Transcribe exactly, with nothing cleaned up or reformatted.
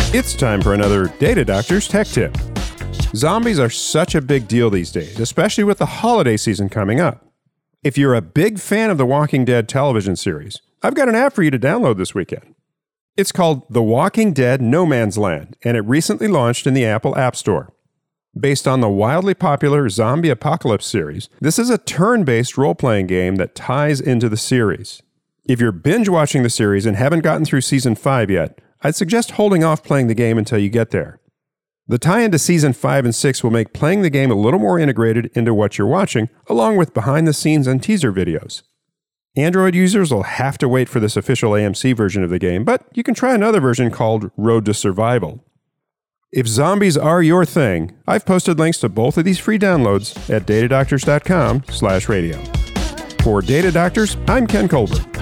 It's time for another Data Doctor's Tech Tip. Zombies are such a big deal these days, especially with the holiday season coming up. If you're a big fan of the Walking Dead television series, I've got an app for you to download this weekend. It's called The Walking Dead No Man's Land, and it recently launched in the Apple App Store. Based on the wildly popular Zombie Apocalypse series, this is a turn-based role-playing game that ties into the series. If you're binge-watching the series and haven't gotten through Season five yet, I'd suggest holding off playing the game until you get there. The tie-in to Season five and six will make playing the game a little more integrated into what you're watching, along with behind-the-scenes and teaser videos. Android users will have to wait for this official A M C version of the game, but you can try another version called Road to Survival. If zombies are your thing, I've posted links to both of these free downloads at datadoctors dot com slash radio. For Data Doctors, I'm Ken Colbert.